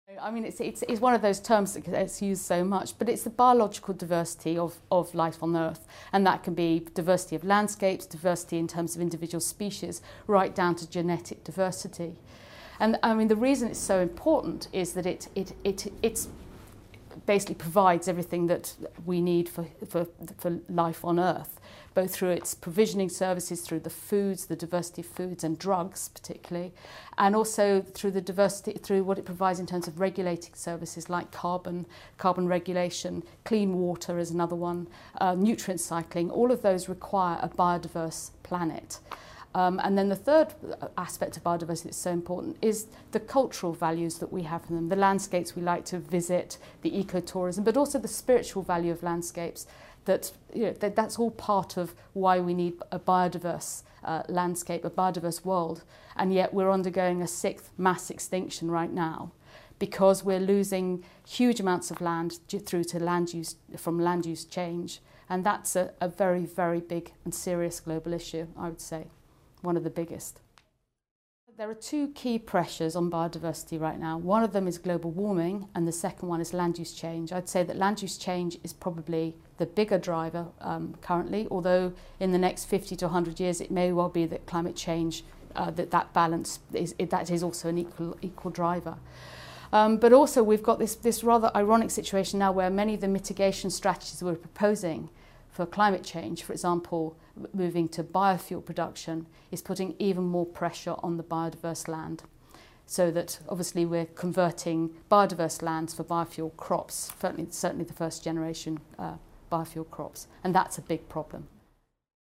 I mean, it's one of those terms that gets used so much, but it's the biological diversity of life on Earth. And that can be diversity of landscapes, diversity in terms of individual species, right down to genetic diversity. And I mean, the reason it's so important is that it's basically provides everything that we need for life on Earth, both through its provisioning services, through the foods, the diversity of foods and drugs particularly, and also through the diversity, through what it provides in terms of regulating services like carbon regulation, clean water is another one, nutrient cycling. All of those require a biodiverse planet. And then the third aspect of biodiversity that's so important is the cultural values that we have in them, the landscapes we like to visit, the ecotourism, but also the spiritual value of landscapes. That's all part of why we need a biodiverse landscape, a biodiverse world, and yet we're undergoing a sixth mass extinction right now because we're losing huge amounts of land through to land use change, and that's a very, very big and serious global issue, I would say. One of the biggest. There are two key pressures on biodiversity right now. One of them is global warming and the second one is land use change. I'd say that land use change is probably the bigger driver currently, although in the next 50 to 100 years it may well be that climate change, that balance is also an equal driver. But also we've got this rather ironic situation now where many of the mitigation strategies we're proposing for climate change, for example, moving to biofuel production, is putting even more pressure on the biodiverse land. So that obviously we're converting biodiverse lands for biofuel crops, certainly the first generation biofuel crops, and that's a big problem.